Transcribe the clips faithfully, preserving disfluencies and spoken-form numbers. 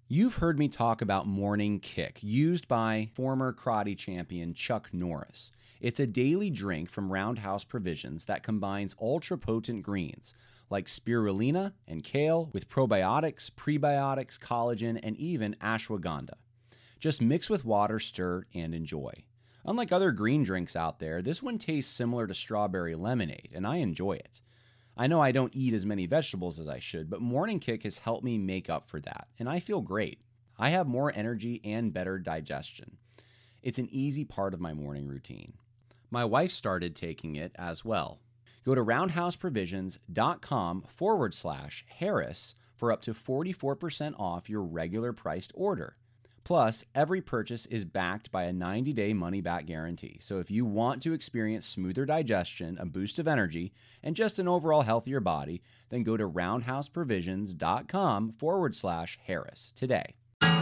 You've heard me talk about Morning Kick, used by former karate champion Chuck Norris. It's a daily drink from Roundhouse Provisions that combines ultra-potent greens like spirulina and kale with probiotics, prebiotics, collagen, and even ashwagandha. Just mix with water, stir, and enjoy. Unlike other green drinks out there, this one tastes similar to strawberry lemonade, and I enjoy it. I know I don't eat as many vegetables as I should, but Morning Kick has helped me make up for that, and I feel great. I have more energy and better digestion. It's an easy part of my morning routine. My wife started taking it as well. Go to roundhouseprovisions.com forward slash Harris for up to forty-four percent off your regular priced order. Plus, every purchase is backed by a ninety-day money-back guarantee. So if you want to experience smoother digestion, a boost of energy, and just an overall healthier body, then go to roundhouseprovisions.com forward slash Harris today.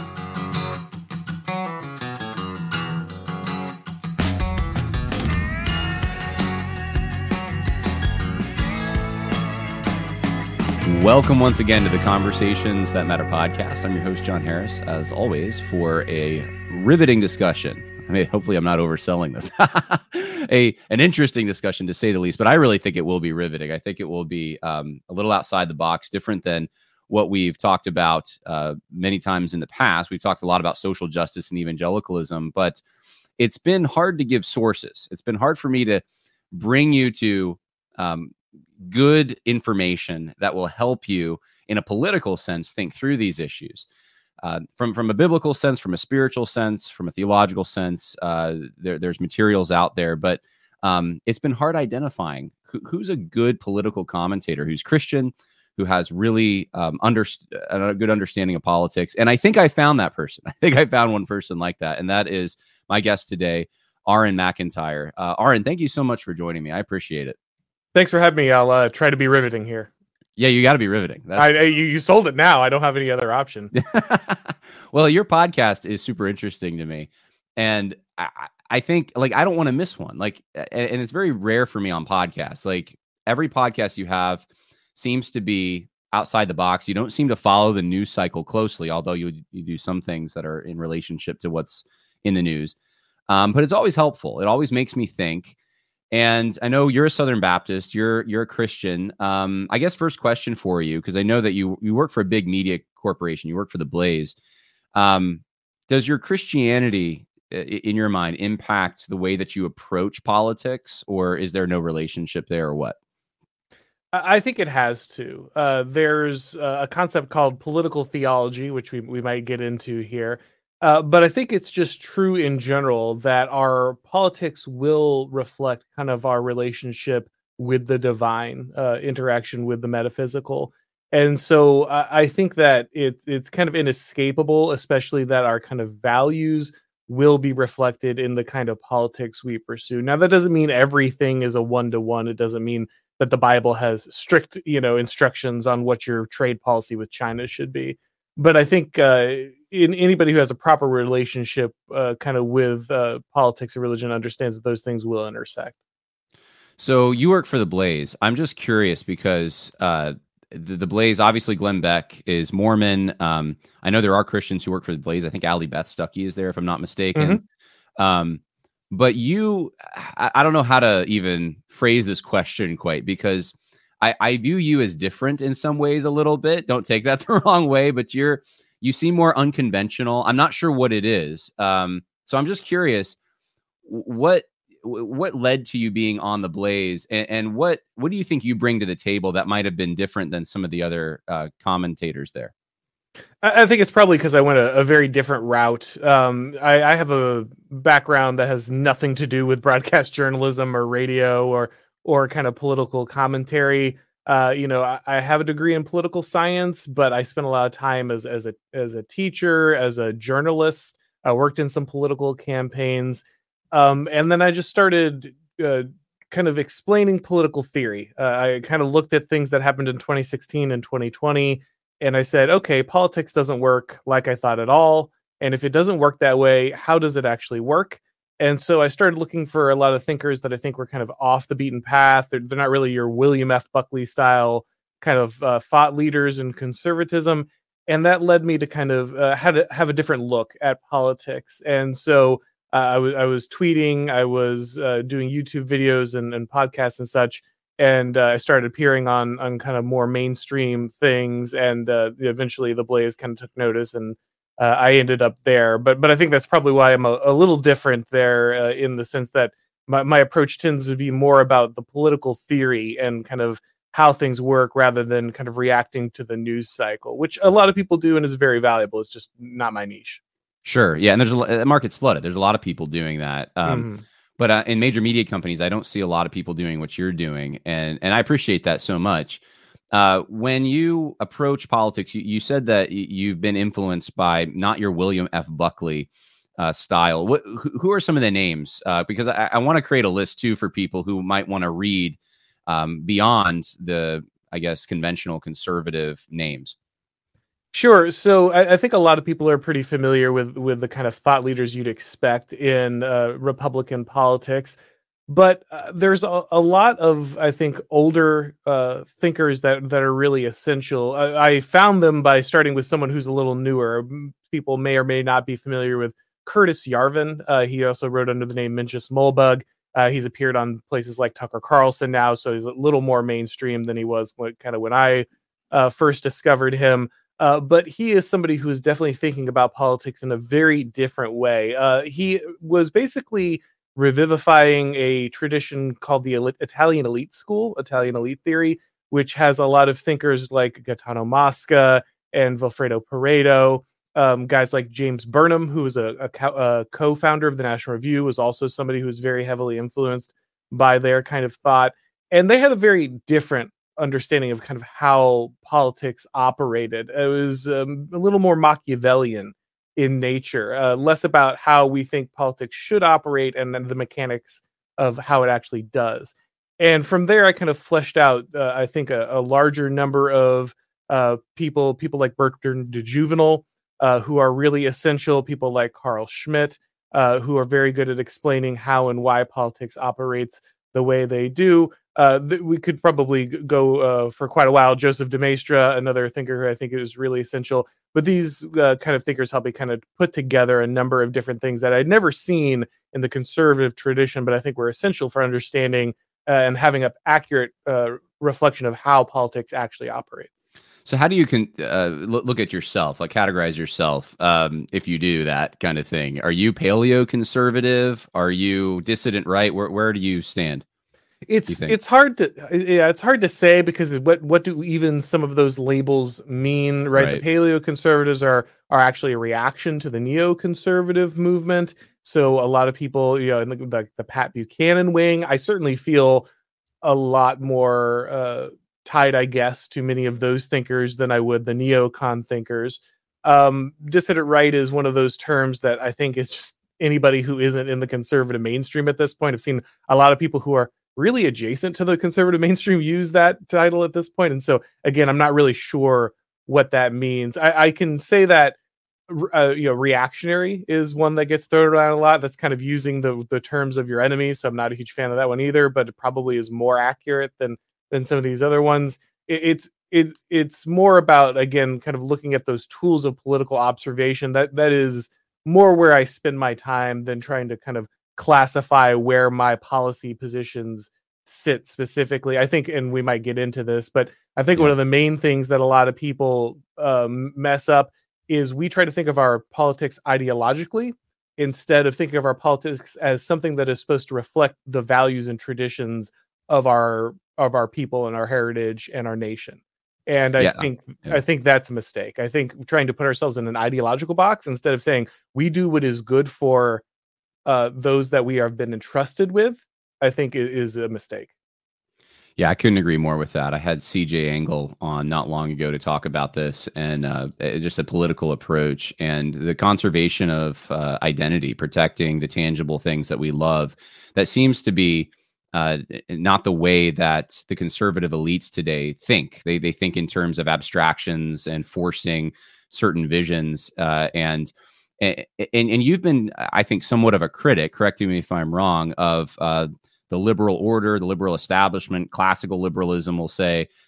Welcome once again to the Conversations That Matter podcast. I'm your host, John Harris, as always, for a riveting discussion. I mean, hopefully I'm not overselling this. a An interesting discussion, to say the least, but I really think it will be riveting. I think it will be um, a little outside the box, different than what we've talked about uh, many times in the past. We've talked a lot about social justice and evangelicalism, but it's been hard to give sources. It's been hard for me to bring you to um, good information that will help you in a political sense think through these issues. Uh, from, from a biblical sense, from a spiritual sense, from a theological sense, uh, there, there's materials out there, but um, it's been hard identifying who, who's a good political commentator, who's Christian, who has really um, under, a good understanding of politics. And I think I found that person. I think I found one person like that, and that is my guest today, Aaron McIntyre. Uh, Aaron, thank you so much for joining me. I appreciate it. Thanks for having me. I'll uh, try to be riveting here. Yeah, you got to be riveting. That's... I, I, you, you sold it now. I don't have any other option. Well, your podcast is super interesting to me. And I, I think, like, I don't want to miss one. Like, and, and it's very rare for me on podcasts. Like, every podcast you have seems to be outside the box. You don't seem to follow the news cycle closely, although you, you do some things that are in relationship to what's in the news. Um, but it's always helpful. It always makes me think. And I know you're a Southern Baptist, you're you're a Christian. Um, I guess first question for you, because I know that you you work for a big media corporation, you work for the Blaze. Um, does your Christianity, in your mind, impact the way that you approach politics, or is there no relationship there, or what? I think it has to. Uh, there's a concept called political theology, which we, we might get into here. Uh, but I think it's just true in general that our politics will reflect kind of our relationship with the divine, uh, interaction with the metaphysical. And so uh, I think that it, it's kind of inescapable, especially that our kind of values will be reflected in the kind of politics we pursue. Now, that doesn't mean everything is a one-to-one. It doesn't mean that the Bible has strict, you know, instructions on what your trade policy with China should be. But I think uh, in anybody who has a proper relationship uh, kind of with uh, politics and religion understands that those things will intersect. So you work for the Blaze. I'm just curious because uh, the, the Blaze, obviously Glenn Beck is Mormon. Um, I know there are Christians who work for the Blaze. I think Allie Beth Stuckey is there, if I'm not mistaken. Mm-hmm. Um, but you, I, I don't know how to even phrase this question quite, because I, I view you as different in some ways a little bit. Don't take that the wrong way, but you're you seem more unconventional. I'm not sure what it is. Um, so I'm just curious, what what led to you being on the Blaze, and, and what what do you think you bring to the table that might have been different than some of the other uh, commentators there? I think it's probably because I went a, a very different route. Um, I, I have a background that has nothing to do with broadcast journalism or radio or or kind of political commentary. Uh, you know, I, I have a degree in political science, but I spent a lot of time as as a as a teacher, as a journalist. I worked in some political campaigns, um, and then I just started uh, kind of explaining political theory. Uh, I kind of looked at things that happened in twenty sixteen and twenty twenty, and I said, okay, politics doesn't work like I thought at all. And if it doesn't work that way, how does it actually work? And so I started looking for a lot of thinkers that I think were kind of off the beaten path. They're, they're not really your William F. Buckley style kind of uh, thought leaders in conservatism. and that led me to kind of uh, had to have a different look at politics. And so uh, I was I was tweeting, I was uh, doing YouTube videos and, and podcasts and such, and uh, I started appearing on on kind of more mainstream things, and uh, eventually the Blaze kind of took notice, and uh, I ended up there. But but I think that's probably why I'm a, a little different there uh, in the sense that my my approach tends to be more about the political theory and kind of how things work rather than kind of reacting to the news cycle, which a lot of people do and is very valuable. It's just not my niche. Sure. Yeah. And there's a the market's flooded. There's a lot of people doing that. Um, Mhm. But uh, in major media companies, I don't see a lot of people doing what you're doing. And, and I appreciate that so much. Uh, when you approach politics, you, you said that y- you've been influenced by not your William F. Buckley uh, style. What, who, who are some of the names? Uh, because I, I want to create a list too for people who might want to read um, beyond the, I guess, conventional conservative names. Sure. So I, I think a lot of people are pretty familiar with with the kind of thought leaders you'd expect in uh, Republican politics, but uh, there's a, a lot of, I think, older uh, thinkers that that are really essential. I, I found them by starting with someone who's a little newer. M- People may or may not be familiar with Curtis Yarvin. Uh, he also wrote under the name Mencius Mollbug. Uh, he's appeared on places like Tucker Carlson now, so he's a little more mainstream than he was like, kind of when I uh, first discovered him. Uh, but he is somebody who is definitely thinking about politics in a very different way. Uh, he was basically revivifying a tradition called the Eli- Italian elite school, Italian elite theory, which has a lot of thinkers like Gaetano Mosca and Vilfredo Pareto. Um, guys like James Burnham, who was a, a, co- a co-founder of the National Review, was also somebody who was very heavily influenced by their kind of thought. And they had a very different understanding of kind of how politics operated. It was um, a little more Machiavellian in nature, uh, less about how we think politics should operate and then the mechanics of how it actually does. And from there, I kind of fleshed out, uh, I think, a, a larger number of uh, people, people like Bertrand de Juvenal, uh, who are really essential, people like Carl Schmitt, uh, who are very good at explaining how and why politics operates the way they do. Uh, th- we could probably g- go uh, for quite a while. Joseph de Maistre, another thinker who I think is really essential. But these uh, kind of thinkers help me kind of put together a number of different things that I'd never seen in the conservative tradition, but I think were essential for understanding uh, and having an accurate uh, reflection of how politics actually operates. So how do you can uh, look, look at yourself, like categorize yourself, um, if you do that kind of thing? Are you paleo conservative? Are you dissident right? Where where do you stand? You It's think? it's hard to yeah, it's hard to say because what what do even some of those labels mean, right? The Right. paleo conservatives are are actually a reaction to the neoconservative movement. So a lot of people, you know, in the, the, the Pat Buchanan wing, I certainly feel a lot more uh, tied, I guess, to many of those thinkers than I would the neocon thinkers. Um, dissident right is one of those terms that I think is just anybody who isn't in the conservative mainstream at this point. I've seen a lot of people who are really adjacent to the conservative mainstream use that title at this point. And so, again, I'm not really sure what that means. I, I can say that uh, you know, reactionary is one that gets thrown around a lot. That's kind of using the the terms of your enemies. So I'm not a huge fan of that one either, but it probably is more accurate than than some of these other ones. It, it's it it's more about, again, kind of looking at those tools of political observation. That that is more where I spend my time than trying to kind of classify where my policy positions sit specifically. I think, and we might get into this, but I think one Yeah. of the main things that a lot of people um, mess up is we try to think of our politics ideologically instead of thinking of our politics as something that is supposed to reflect the values and traditions of our of our people and our heritage and our nation. And I Yeah. think Yeah. I think that's a mistake. I think trying to put ourselves in an ideological box instead of saying we do what is good for uh, those that we have been entrusted with, I think i- is a mistake. Yeah, I couldn't agree more with that. I had C J Angle on not long ago to talk about this and uh, eh, just a political approach and the conservation of uh, identity, protecting the tangible things that we love. That seems to be uh, not the way that the conservative elites today think. They they think in terms of abstractions and forcing certain visions. Uh, and and and you've been, I think, somewhat of a critic. Correct me if I'm wrong. Of uh, the liberal order, the liberal establishment, classical liberalism will say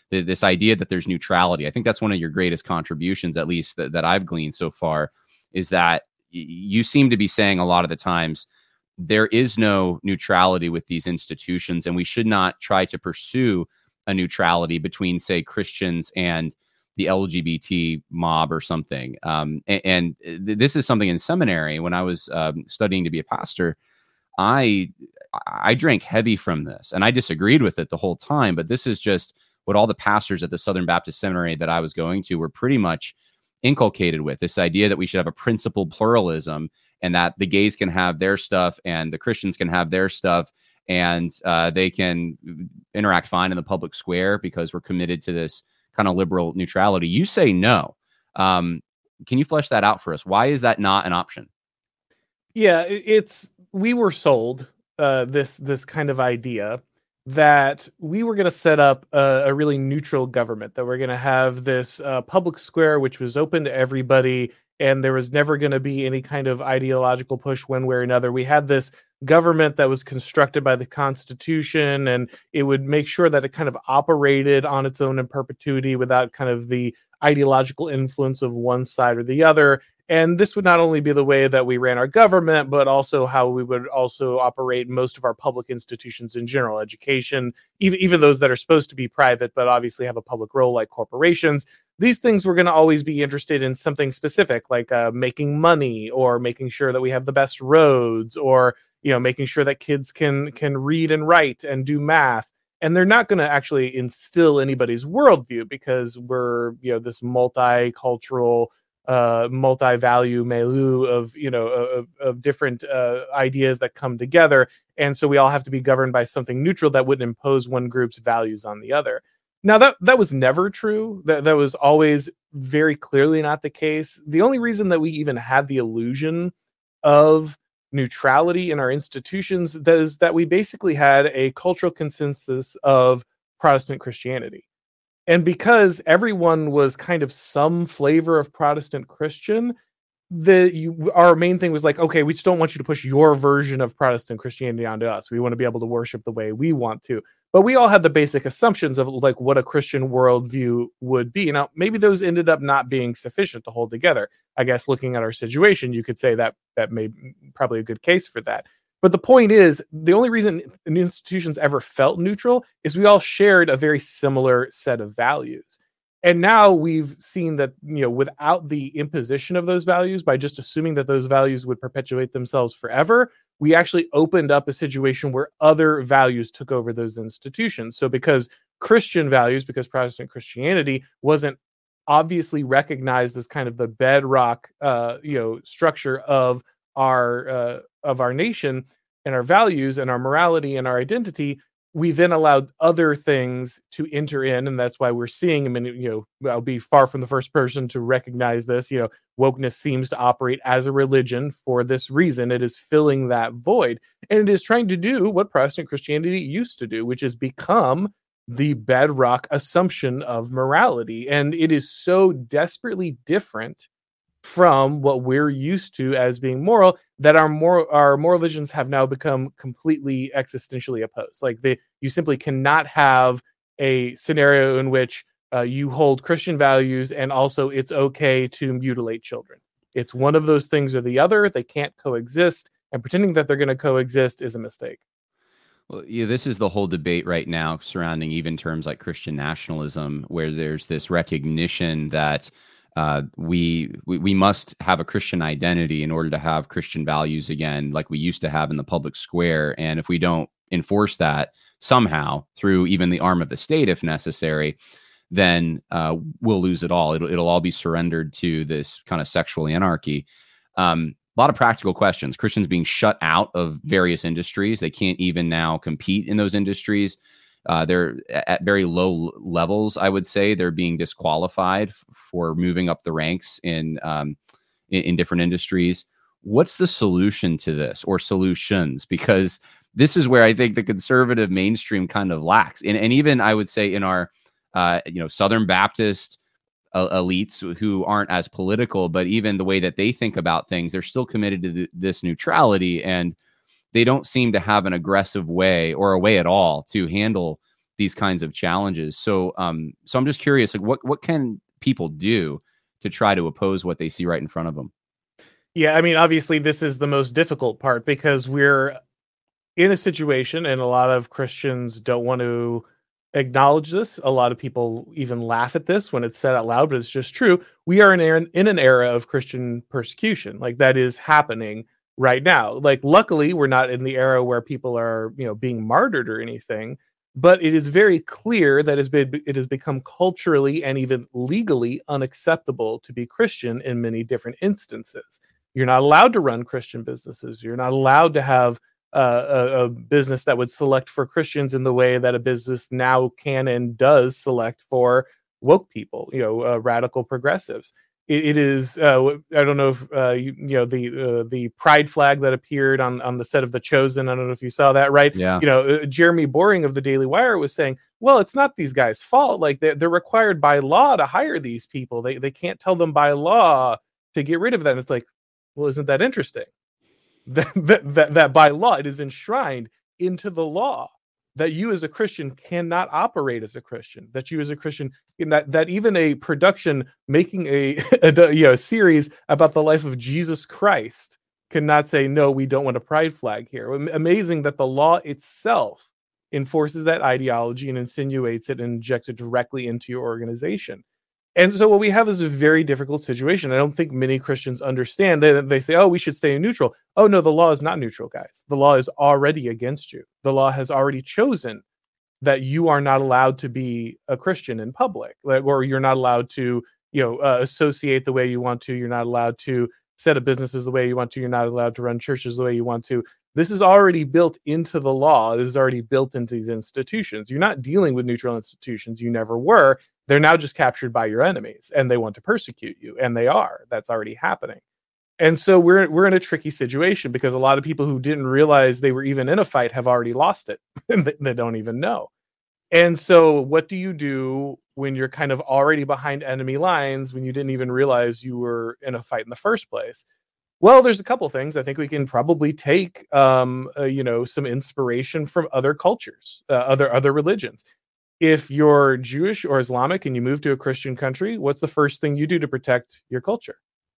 the, this idea that there's neutrality. I think that's one of your greatest contributions, at least that, that I've gleaned so far, is that y- you seem to be saying a lot of the times there is no neutrality with these institutions, and we should not try to pursue a neutrality between, say, Christians and the L G B T mob or something. Um, and, and this is something in seminary when I was um, studying to be a pastor. I I drank heavy from this, and I disagreed with it the whole time. But this is just what all the pastors at the Southern Baptist Seminary that I was going to were pretty much inculcated with, this idea that we should have a principled pluralism, and that the gays can have their stuff and the Christians can have their stuff, and uh, they can interact fine in the public square because we're committed to this kind of liberal neutrality. You say no. Um, can you flesh that out for us? Why is that not an option? Yeah, it's we were sold uh, this this kind of idea that we were going to set up a, a really neutral government, that we're going to have this uh, public square which was open to everybody, and there was never going to be any kind of ideological push one way or another. We had this government that was constructed by the Constitution, and it would make sure that it kind of operated on its own in perpetuity without kind of the ideological influence of one side or the other. And this would not only be the way that we ran our government, but also how we would also operate most of our public institutions in general, education, even, even those that are supposed to be private, but obviously have a public role, like corporations. These things we're going to always be interested in something specific, like uh, making money, or making sure that we have the best roads, or, you know, making sure that kids can can read and write and do math. And they're not going to actually instill anybody's worldview, because we're, you know, this multicultural, uh, multi-value milieu of, you know, of, of different uh, ideas that come together. And so we all have to be governed by something neutral that wouldn't impose one group's values on the other. Now, that that was never true. That, that was always very clearly not the case. The only reason that we even had the illusion of neutrality in our institutions is that we basically had a cultural consensus of Protestant Christianity. And because everyone was kind of some flavor of Protestant Christian, the you, our main thing was like, okay, we just don't want you to push your version of Protestant Christianity onto us. We want to be able to worship the way we want to. But we all had the basic assumptions of like what a Christian worldview would be. Now, maybe those ended up not being sufficient to hold together. I guess looking at our situation, you could say that that may probably a good case for that. But the point is, the only reason institutions ever felt neutral is we all shared a very similar set of values. And now we've seen that, you know, without the imposition of those values, by just assuming that those values would perpetuate themselves forever, we actually opened up a situation where other values took over those institutions. So because Christian values, because Protestant Christianity wasn't obviously recognized as kind of the bedrock, uh, you know, structure of our uh, of our nation and our values and our morality and our identity, we then allowed other things to enter in. And that's why we're seeing, I mean, you know, I'll be far from the first person to recognize this. You know, wokeness seems to operate as a religion for this reason. It is filling that void, and it is trying to do what Protestant Christianity used to do, which is become the bedrock assumption of morality. And it is so desperately different from what we're used to as being moral that our more our moral visions have now become completely existentially opposed. Like they, you simply cannot have a scenario in which uh, you hold Christian values and also it's okay to mutilate children. It's one of those things or the other. They can't coexist, and pretending that they're going to coexist is a mistake. Well, yeah, this is the whole debate right now surrounding even terms like Christian nationalism, where there's this recognition that Uh, we, we we must have a Christian identity in order to have Christian values again, like we used to have in the public square. And if we don't enforce that somehow through even the arm of the state, if necessary, then uh, we'll lose it all. It'll, it'll all be surrendered to this kind of sexual anarchy. Um, a lot of practical questions. Christians being shut out of various industries. They can't even now compete in those industries. Uh, they're at very low levels, I would say. They're being disqualified f- for moving up the ranks in, um, in in different industries. What's the solution to this, or solutions? Because this is where I think the conservative mainstream kind of lacks. And, and even I would say in our uh, you know Southern Baptist uh, elites who aren't as political, but even the way that they think about things, they're still committed to th- this neutrality, and they don't seem to have an aggressive way or a way at all to handle these kinds of challenges. So, um, so I'm just curious, like, what what can people do to try to oppose what they see right in front of them? Yeah, I mean, obviously, this is the most difficult part because we're in a situation, and a lot of Christians don't want to acknowledge this. A lot of people even laugh at this when it's said out loud, but it's just true. We are in, an- in an era of Christian persecution. Like, that is happening right now. Like, luckily, we're not in the era where people are, you know, being martyred or anything. But it is very clear that it's been, it has become culturally and even legally unacceptable to be Christian in many different instances. You're not allowed to run Christian businesses. You're not allowed to have uh, a, a business that would select for Christians in the way that a business now can and does select for woke people, you know, uh, radical progressives. It, it is, uh, I don't know if, uh, you, you know, the uh, the pride flag that appeared on, on the set of The Chosen. I don't know if you saw that, right? Yeah. You know, uh, Jeremy Boring of the Daily Wire was saying, well, it's not these guys' fault. Like, they're, they're required by law to hire these people. They, they can't tell them by law to get rid of them. It's like, well, isn't that interesting? That, that, that, that by law, it is enshrined into the law that you as a Christian cannot operate as a Christian, that you as a Christian, that, that even a production making a, a, you know, a series about the life of Jesus Christ cannot say, no, we don't want a pride flag here. Amazing that the law itself enforces that ideology and insinuates it and injects it directly into your organization. And so what we have is a very difficult situation. I don't think many Christians understand. They, they say, oh, we should stay neutral. Oh, no, the law is not neutral, guys. The law is already against you. The law has already chosen that you are not allowed to be a Christian in public, like, or you're not allowed to, you know, uh, associate the way you want to. You're not allowed to set up businesses the way you want to. You're not allowed to run churches the way you want to. This is already built into the law. This is already built into these institutions. You're not dealing with neutral institutions. You never were. They're now just captured by your enemies, and they want to persecute you, and they are. That's already happening. And so we're we're in a tricky situation because a lot of people who didn't realize they were even in a fight have already lost it, and they, they don't even know. And so what do you do when you're kind of already behind enemy lines, when you didn't even realize you were in a fight in the first place? Well, there's a couple things. I think we can probably take, um, uh, you know, some inspiration from other cultures, uh, other other religions. If you're Jewish or Islamic and you move to a Christian country, what's the first thing you do to protect your culture?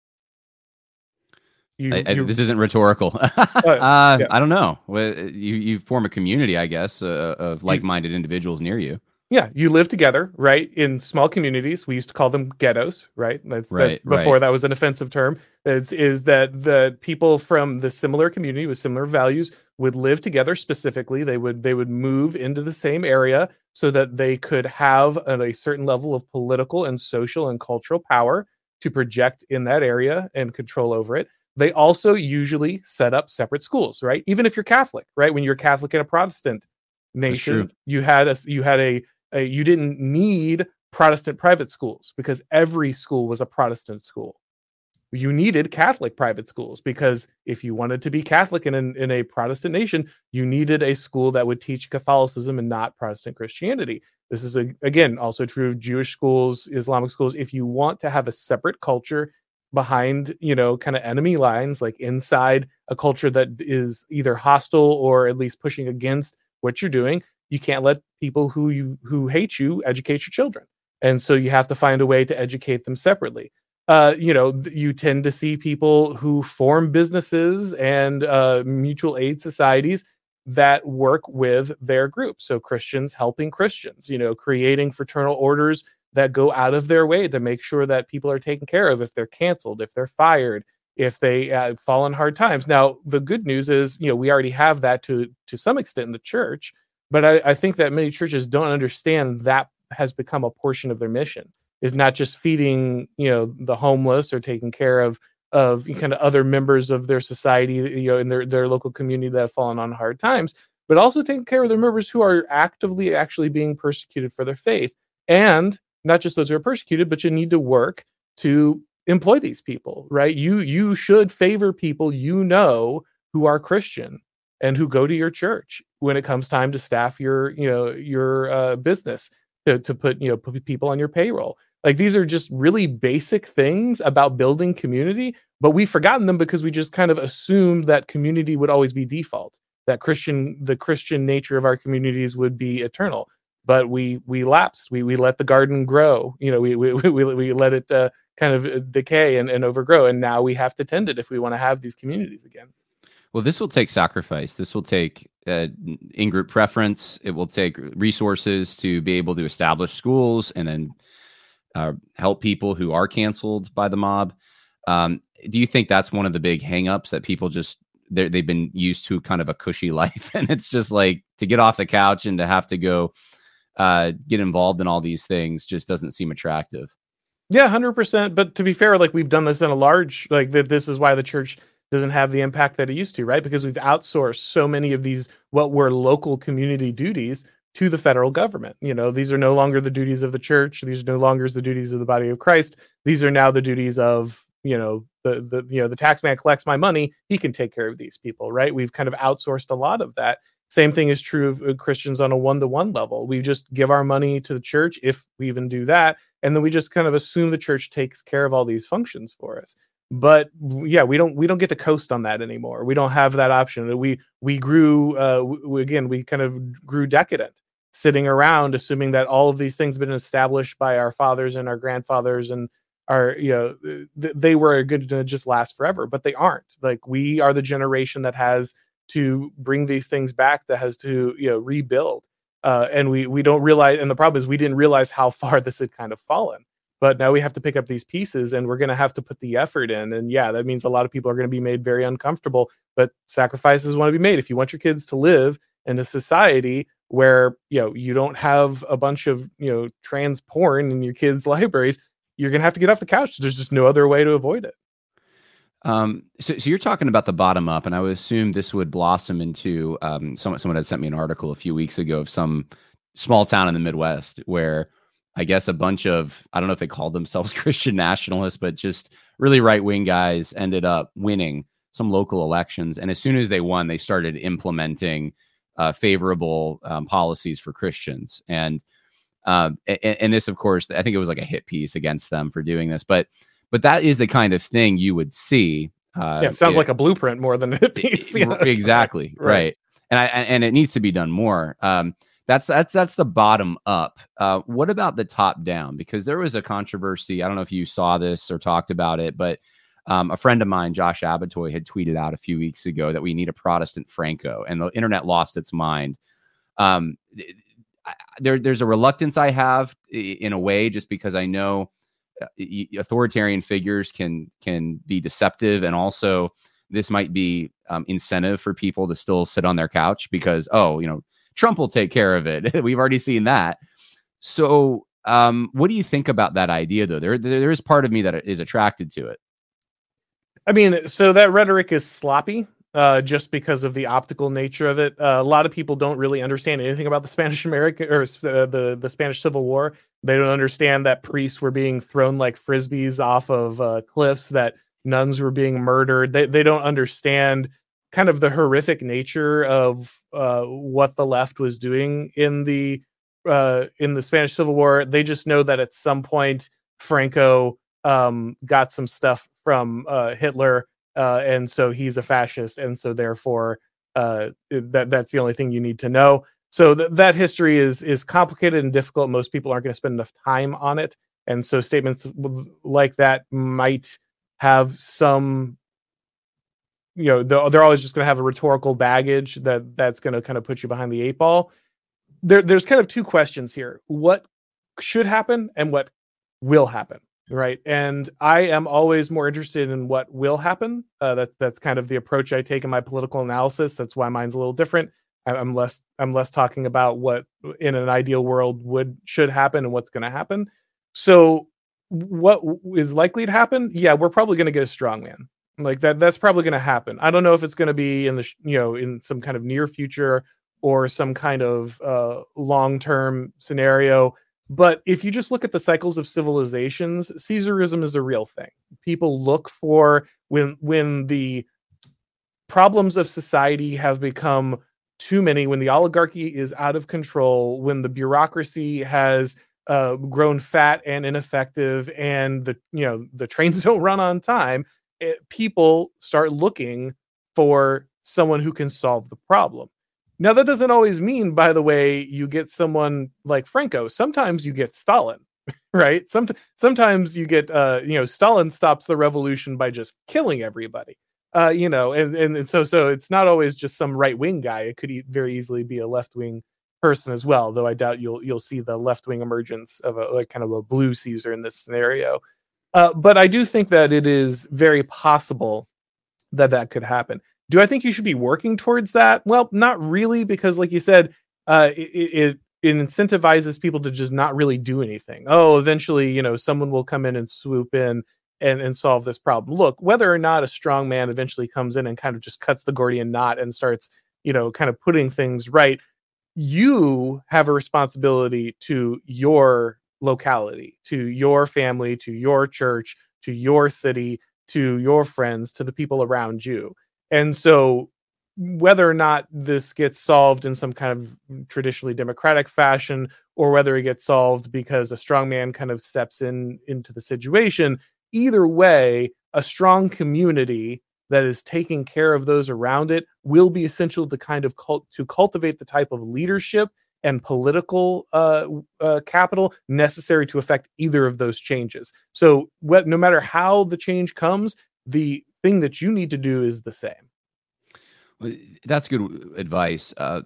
You, I, I, you, this isn't rhetorical. uh, uh, yeah. I don't know. You you form a community, I guess, uh, of like-minded individuals near you. Yeah, you live together, right? In small communities. We used to call them ghettos, right? That's, right. That, before right. that was an offensive term. Is, is that the people from the similar community with similar values would live together specifically. They would they would move into the same area so that they could have a, a certain level of political and social and cultural power to project in that area and control over it. They also usually set up separate schools, right? Even if you're Catholic, right? When you're Catholic in a Protestant nation, you had a you had a, a you didn't need Protestant private schools because every school was a Protestant school. You needed Catholic private schools because if you wanted to be Catholic in, an, in a Protestant nation, you needed a school that would teach Catholicism and not Protestant Christianity. This is, a, again, also true of Jewish schools, Islamic schools. If you want to have a separate culture behind, you know, kind of enemy lines, like inside a culture that is either hostile or at least pushing against what you're doing, you can't let people who you who hate you educate your children. And so you have to find a way to educate them separately. Uh, you know, you tend to see people who form businesses and uh, mutual aid societies that work with their groups. So Christians helping Christians, you know, creating fraternal orders that go out of their way to make sure that people are taken care of if they're canceled, if they're fired, if they uh, fall in hard times. Now, the good news is, you know, we already have that to to some extent in the church, but I, I think that many churches don't understand that has become a portion of their mission. Is not just feeding, you know, the homeless or taking care of of kind of other members of their society, you know, in their, their local community that have fallen on hard times, but also taking care of their members who are actively actually being persecuted for their faith. And not just those who are persecuted, but you need to work to employ these people, right? You you should favor people you know who are Christian and who go to your church when it comes time to staff your, you know, your uh, business, to to put, you know, put people on your payroll. Like, these are just really basic things about building community, but we've forgotten them because we just kind of assumed that community would always be default, that Christian, the Christian nature of our communities would be eternal. but we we lapsed. We we let the garden grow. You know, we we we, we let it uh, kind of decay and, and overgrow, and now we have to tend it if we want to have these communities again. Well, this will take sacrifice. This will take uh, in-group preference. It will take resources to be able to establish schools and then uh, help people who are canceled by the mob. Um, do you think that's one of the big hangups, that people just they've been used to kind of a cushy life, and it's just like to get off the couch and to have to go uh, get involved in all these things just doesn't seem attractive? Yeah, one hundred percent. But to be fair, like we've done this in a large, like that. This is why the church doesn't have the impact that it used to, right? Because we've outsourced so many of these, what were local community duties, to the federal government. You know, these are no longer the duties of the church. These are no longer the duties of the body of Christ. These are now the duties of, you know, the, the, you know, the tax man collects my money. He can take care of these people, right? We've kind of outsourced a lot of that. Same thing is true of uh, Christians on a one-to-one level. We just give our money to the church, if we even do that. And then we just kind of assume the church takes care of all these functions for us. But yeah, we don't we don't get to coast on that anymore. We don't have that option. We we grew uh, we, again. We kind of grew decadent, sitting around assuming that all of these things have been established by our fathers and our grandfathers, and our you know th- they were good to just last forever. But they aren't. Like, we are the generation that has to bring these things back, that has to you know rebuild. Uh, and we we don't realize. And the problem is we didn't realize how far this had kind of fallen. But now we have to pick up these pieces, and we're going to have to put the effort in. And yeah, that means a lot of people are going to be made very uncomfortable, but sacrifices want to be made. If you want your kids to live in a society where, you know, you don't have a bunch of, you know, trans porn in your kids' libraries, you're going to have to get off the couch. There's just no other way to avoid it. Um, so, so you're talking about the bottom up, and I would assume this would blossom into, um, someone, someone had sent me an article a few weeks ago of some small town in the Midwest where I guess a bunch of, I don't know if they called themselves Christian nationalists, but just really right-wing guys ended up winning some local elections. And as soon as they won, they started implementing uh, favorable um, policies for Christians. And, uh, and and this, of course, I think it was like a hit piece against them for doing this. But but that is the kind of thing you would see. Uh, yeah, it sounds it, like a blueprint more than a hit piece. Yeah. Exactly, right. right. And I and it needs to be done more. Um, That's that's that's the bottom up. Uh, what about the top down? Because there was a controversy. I don't know if you saw this or talked about it, but um, a friend of mine, Josh Abatoy, had tweeted out a few weeks ago that we need a Protestant Franco, and the internet lost its mind. Um, there, there's a reluctance I have in a way, just because I know authoritarian figures can can be deceptive, and also this might be um, incentive for people to still sit on their couch because, oh, you know, Trump will take care of it. We've already seen that. So um, what do you think about that idea, though? There, there is part of me that is attracted to it. I mean, so that rhetoric is sloppy uh, just because of the optical nature of it. Uh, a lot of people don't really understand anything about the Spanish American or uh, the, the Spanish Civil War. They don't understand that priests were being thrown like frisbees off of uh, cliffs, that nuns were being murdered. They, they don't understand kind of the horrific nature of uh, what the left was doing in the uh, in the Spanish Civil War. They just know that at some point Franco um, got some stuff from uh, Hitler, uh, and so he's a fascist, and so therefore uh, that that's the only thing you need to know. So th- that history is is complicated and difficult. Most people aren't going to spend enough time on it, and so statements like that might have some, you know, they're, they're always just going to have a rhetorical baggage that that's going to kind of put you behind the eight ball. There, there's kind of two questions here: what should happen and what will happen, right? And I am always more interested in what will happen. Uh, that's that's kind of the approach I take in my political analysis. That's why mine's a little different. I, I'm less I'm less talking about what in an ideal world would should happen and what's going to happen. So, what is likely to happen? Yeah, we're probably going to get a strongman. Like that, that's probably going to happen. I don't know if it's going to be in the, you know, in some kind of near future or some kind of uh, long-term scenario. But if you just look at the cycles of civilizations, Caesarism is a real thing. People look for when, when the problems of society have become too many, when the oligarchy is out of control, when the bureaucracy has uh, grown fat and ineffective, and the, you know, the trains don't run on time, It, people start looking for someone who can solve the problem. Now, that doesn't always mean, by the way, you get someone like Franco. Sometimes you get Stalin, right? Some, sometimes you get, uh, you know, Stalin stops the revolution by just killing everybody, uh, you know, and, and, and so so it's not always just some right wing guy. It could e- very easily be a left wing person as well, though I doubt you'll you'll see the left wing emergence of a like kind of a blue Caesar in this scenario. Uh, but I do think that it is very possible that that could happen. Do I think you should be working towards that? Well, not really, because like you said, uh, it, it, it incentivizes people to just not really do anything. Oh, eventually, you know, someone will come in and swoop in and, and solve this problem. Look, whether or not a strong man eventually comes in and kind of just cuts the Gordian knot and starts, you know, kind of putting things right, you have a responsibility to your locality, to your family, to your church, to your city, to your friends, to the people around you. And so whether or not this gets solved in some kind of traditionally democratic fashion, or whether it gets solved because a strong man kind of steps in into the situation, either way, a strong community that is taking care of those around it will be essential to kind of cult- to cultivate the type of leadership and political uh, uh, capital necessary to affect either of those changes. So what, no matter how the change comes, the thing that you need to do is the same. Well, that's good advice. Uh,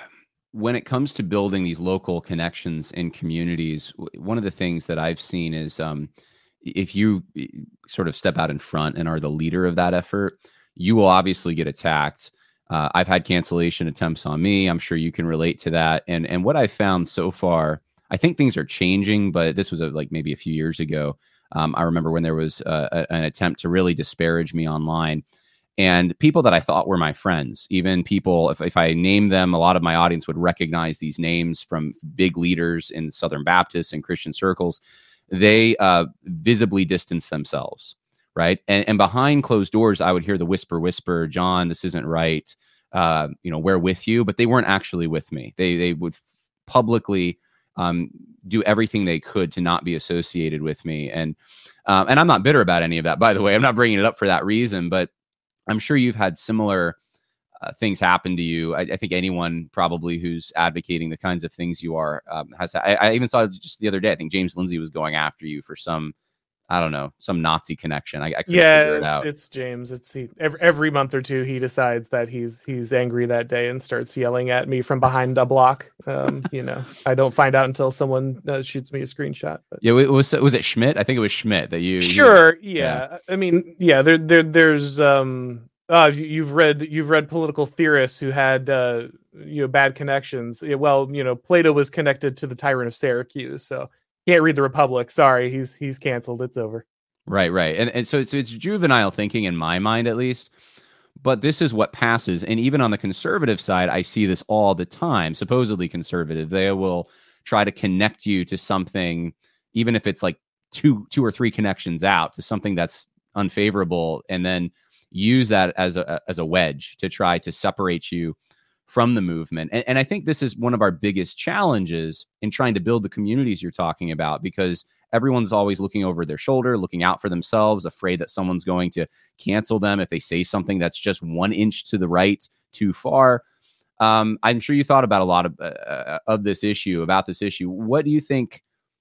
when it comes to building these local connections in communities, w- one of the things that I've seen is um, if you eh, sort of step out in front and are the leader of that effort, you will obviously get attacked. Uh, I've had cancellation attempts on me. I'm sure you can relate to that. And and what I've found so far, I think things are changing, but this was a, like maybe a few years ago. Um, I remember when there was uh, a, an attempt to really disparage me online. And people that I thought were my friends, even people, if, if I name them, a lot of my audience would recognize these names from big leaders in Southern Baptists and Christian circles. They uh, visibly distance themselves, right? And, and behind closed doors, I would hear the whisper, whisper, John, this isn't right. Uh, you know, we're with you, but they weren't actually with me. They they would publicly um, do everything they could to not be associated with me. And um, and I'm not bitter about any of that, by the way. I'm not bringing it up for that reason, but I'm sure you've had similar uh, things happen to you. I, I think anyone probably who's advocating the kinds of things you are um, has. I, I even saw just the other day, I think James Lindsay was going after you for some, I don't know, some Nazi connection. I, I couldn't Yeah, figure it it's, out. it's James. It's he, every, every month or two he decides that he's he's angry that day and starts yelling at me from behind a block. Um, you know, I don't find out until someone uh, shoots me a screenshot. But. Yeah, it was was it Schmidt? I think it was Schmidt that you. Sure. you, yeah. yeah. I mean, yeah. There, there, there's um. Uh, you, you've read you've read political theorists who had uh, you know bad connections. Yeah, well, you know, Plato was connected to the tyrant of Syracuse, so can't read the Republic. Sorry, he's he's canceled. It's over. Right, right. And and so it's it's juvenile thinking in my mind at least. But this is what passes. And even on the conservative side, I see this all the time. Supposedly conservative, they will try to connect you to something, even if it's like two two or three connections out to something that's unfavorable, and then use that as a as a wedge to try to separate you from the movement. And, and I think this is one of our biggest challenges in trying to build the communities you're talking about, because everyone's always looking over their shoulder, looking out for themselves, afraid that someone's going to cancel them if they say something that's just one inch to the right too far. Um, I'm sure you thought about a lot of uh, of this issue, about this issue. What do you think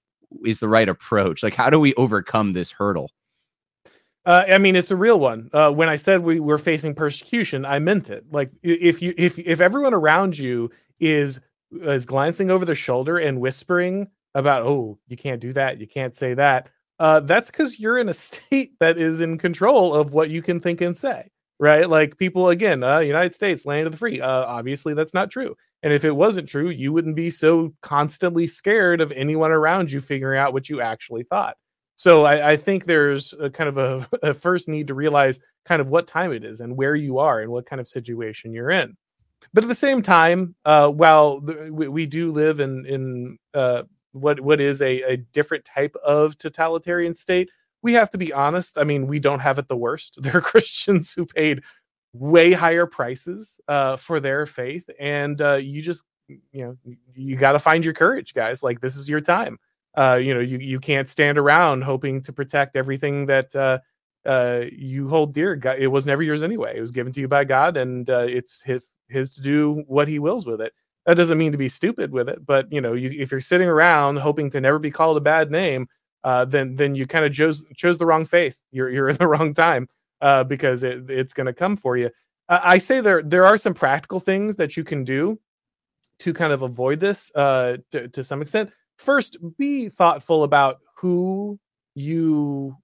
is the right approach? Like, how do we overcome this hurdle? Uh, I mean, it's a real one. Uh, when I said we were facing persecution, I meant it. Like, if you if if everyone around you is is glancing over their shoulder and whispering about, oh, you can't do that, you can't say that, uh, that's because you're in a state that is in control of what you can think and say, right? Like, people, again, uh, United States, land of the free. Uh, obviously, that's not true. And if it wasn't true, you wouldn't be so constantly scared of anyone around you figuring out what you actually thought. So I, I think there's a kind of a, a first need to realize kind of what time it is and where you are and what kind of situation you're in. But at the same time, uh, while the, we, we do live in in uh, what what is a, a different type of totalitarian state, we have to be honest. I mean, we don't have it the worst. There are Christians who paid way higher prices uh, for their faith, and uh, you just you know you got to find your courage, guys. Like, this is your time. Uh, you know, you, you can't stand around hoping to protect everything that uh, uh, you hold dear. God, it was never yours anyway. It was given to you by God, and uh, it's his, his to do what he wills with it. That doesn't mean to be stupid with it, but you know, you, if you're sitting around hoping to never be called a bad name, uh, then then you kind of chose chose the wrong faith. You're you're in the wrong time uh, because it, it's going to come for you. Uh, I say there there are some practical things that you can do to kind of avoid this uh, to, to some extent. First, be thoughtful about who you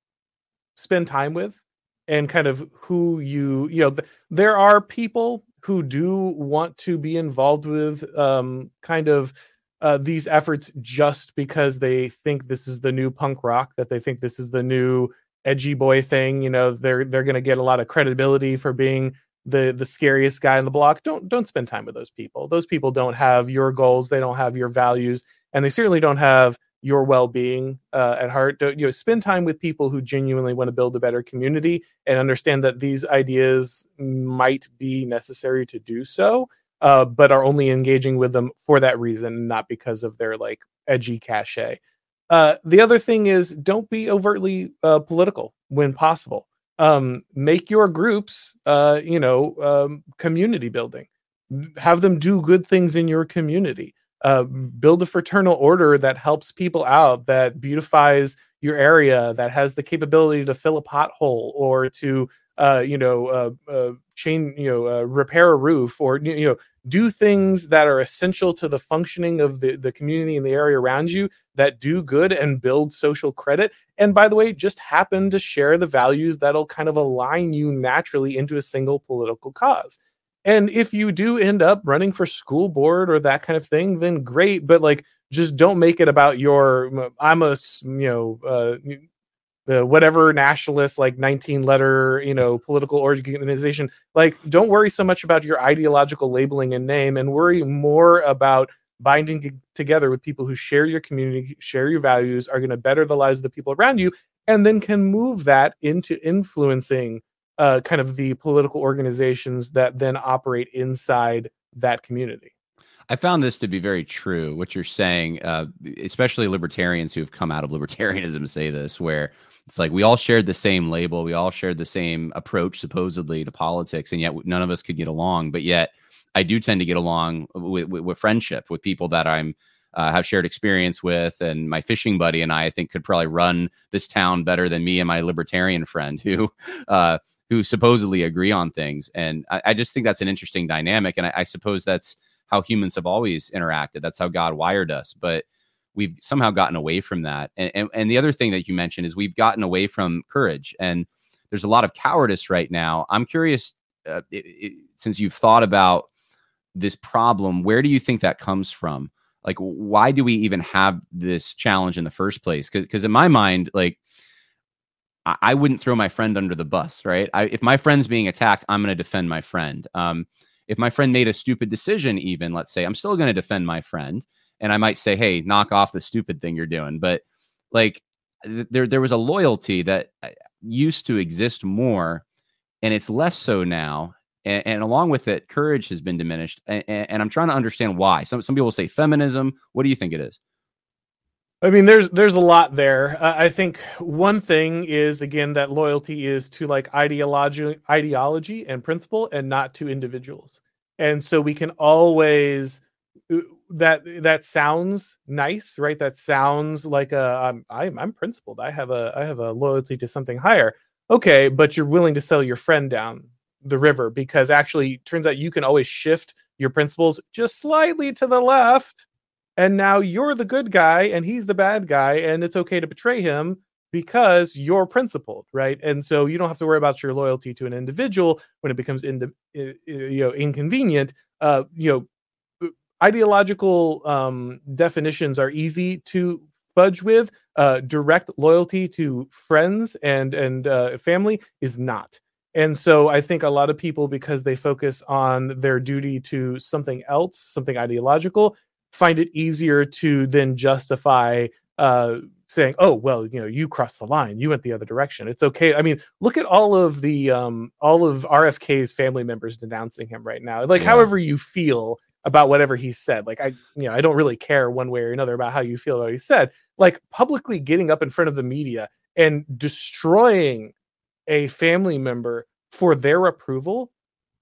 spend time with and kind of who you, you know, th- there are people who do want to be involved with um, kind of uh, these efforts just because they think this is the new punk rock, that they think this is the new edgy boy thing. You know, they're, they're going to get a lot of credibility for being the the scariest guy on the block. Don't don't spend time with those people. Those people don't have your goals. They don't have your values, and they certainly don't have your well-being uh, at heart. Don't, you know, spend time with people who genuinely want to build a better community and understand that these ideas might be necessary to do so, uh, but are only engaging with them for that reason, not because of their like edgy cachet. Uh, the other thing is, don't be overtly uh, political when possible. Um, make your groups, uh, you know, um, community building. Have them do good things in your community. Uh, build a fraternal order that helps people out, that beautifies your area, that has the capability to fill a pothole or to, uh, you know, uh, uh, chain, you know, uh, repair a roof, or you know, do things that are essential to the functioning of the the community and the area around you, that do good and build social credit. And by the way, just happen to share the values that'll kind of align you naturally into a single political cause. And if you do end up running for school board or that kind of thing, then great. But like, just don't make it about your, I'm a, you know, uh, the whatever nationalist, like nineteen letter, you know, political organization. Like, don't worry so much about your ideological labeling and name, and worry more about binding together with people who share your community, share your values, are going to better the lives of the people around you, and then can move that into influencing uh, kind of the political organizations that then operate inside that community. I found this to be very true, what you're saying, uh, especially libertarians who have come out of libertarianism say this, where it's like we all shared the same label, we all shared the same approach, supposedly, to politics, and yet none of us could get along. But yet I do tend to get along with, with, with friendship, with people that I'm uh, have shared experience with, and my fishing buddy and I, I think, could probably run this town better than me and my libertarian friend who uh, who supposedly agree on things. And I, I just think that's an interesting dynamic, and I, I suppose that's how humans have always interacted. That's how God wired us. But we've somehow gotten away from that. And, and, and the other thing that you mentioned is we've gotten away from courage. And there's a lot of cowardice right now. I'm curious, uh, it, it, since you've thought about this problem, where do you think that comes from? Like, why do we even have this challenge in the first place? Because in my mind, like, I, I wouldn't throw my friend under the bus, right? I, if my friend's being attacked, I'm going to defend my friend. Um, If my friend made a stupid decision, even, let's say, I'm still going to defend my friend. And I might say, hey, knock off the stupid thing you're doing. But like th- there, there was a loyalty that used to exist more, and it's less so now. And, and along with it, courage has been diminished. And, and, and I'm trying to understand why. Some, some people say feminism. What do you think it is? I mean, there's there's a lot there. Uh, I think one thing is, again, that loyalty is to like ideology, ideology and principle, and not to individuals. And so we can always that that sounds nice, right? That sounds like a I'm I'm, I'm principled. I have a I have a loyalty to something higher. Okay, but you're willing to sell your friend down the river because actually, turns out you can always shift your principles just slightly to the left. And now you're the good guy and he's the bad guy, and it's okay to betray him because you're principled, right? And so you don't have to worry about your loyalty to an individual when it becomes in, you know, inconvenient. Uh, you know, ideological um, definitions are easy to fudge with. Uh, direct loyalty to friends and and uh, family is not. And so I think a lot of people, because they focus on their duty to something else, something ideological, find it easier to then justify uh, saying, oh, well, you know, you crossed the line. You went the other direction. It's okay. I mean, look at all of the um, all of R F K's family members denouncing him right now. Like, yeah. However you feel about whatever he said, like, I, you know, I don't really care one way or another about how you feel about what he said. Like, publicly getting up in front of the media and destroying a family member for their approval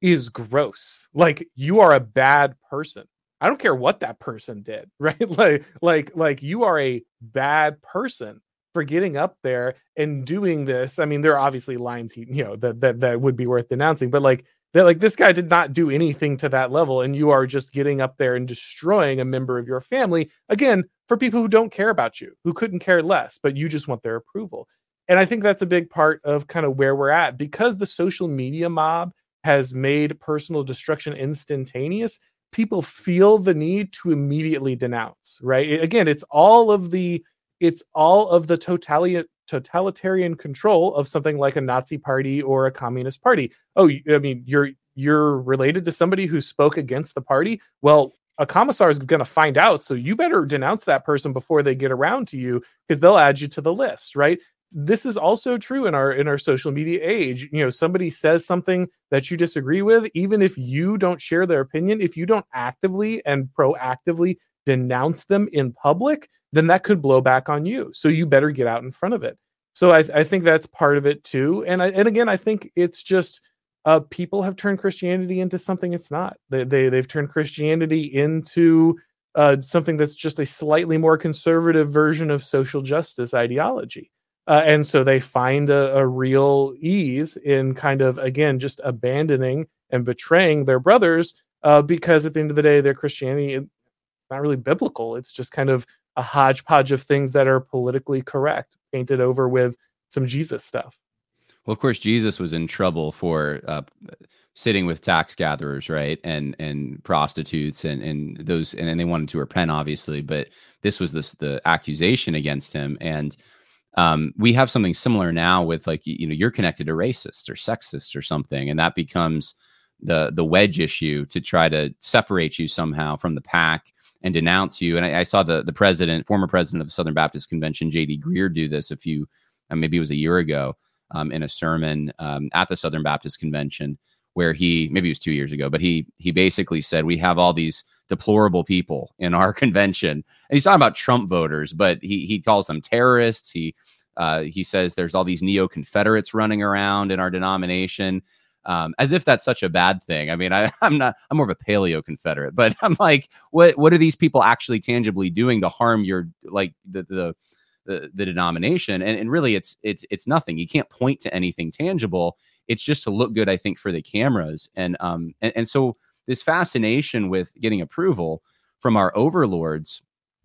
is gross. Like, you are a bad person. I don't care what that person did, right? Like, like, like you are a bad person for getting up there and doing this. I mean, there are obviously lines he, you know, that that that would be worth denouncing, but like that, like this guy did not do anything to that level, and you are just getting up there and destroying a member of your family again for people who don't care about you, who couldn't care less, but you just want their approval. And I think that's a big part of kind of where we're at, because the social media mob has made personal destruction instantaneous. People feel the need to immediately denounce, right? Again, it's all of the it's all of the totalitarian totalitarian control of something like a Nazi party or a communist party. Oh, I mean, you're you're related to somebody who spoke against the party. Well, a commissar is going to find out, so you better denounce that person before they get around to you, because they'll add you to the list, right? This is also true in our in our social media age. You know, somebody says something that you disagree with, even if you don't share their opinion, if you don't actively and proactively denounce them in public, then that could blow back on you. So you better get out in front of it. So I, I think that's part of it too. And I, and again, I think it's just uh, people have turned Christianity into something it's not. They, they they've turned Christianity into uh, something that's just a slightly more conservative version of social justice ideology. Uh, and so they find a, a real ease in kind of, again, just abandoning and betraying their brothers, uh, because at the end of the day, their Christianity is not really biblical. It's just kind of a hodgepodge of things that are politically correct, painted over with some Jesus stuff. Well, of course, Jesus was in trouble for uh, sitting with tax gatherers, right, and and prostitutes, and and those, and, and they wanted to repent, obviously, but this was this the accusation against him. And Um, we have something similar now with, like, you know, you're connected to racist or sexist or something, and that becomes the the wedge issue to try to separate you somehow from the pack and denounce you. And I, I saw the the president, former president of the Southern Baptist Convention, J D Greear, do this a few, uh, maybe it was a year ago, um, in a sermon um, at the Southern Baptist Convention, where he, maybe it was two years ago, but he he basically said, we have all these deplorable people in our convention. And he's talking about Trump voters, but he he calls them terrorists. He uh, he says there's all these neo-Confederates running around in our denomination, um, as if that's such a bad thing. I mean, I, I'm not, I'm more of a paleo-Confederate, but I'm like, what what are these people actually tangibly doing to harm your, like, the the the, the denomination? And, and really, it's it's it's nothing. You can't point to anything tangible. It's just to look good, I think, for the cameras. And um and, and so this fascination with getting approval from our overlords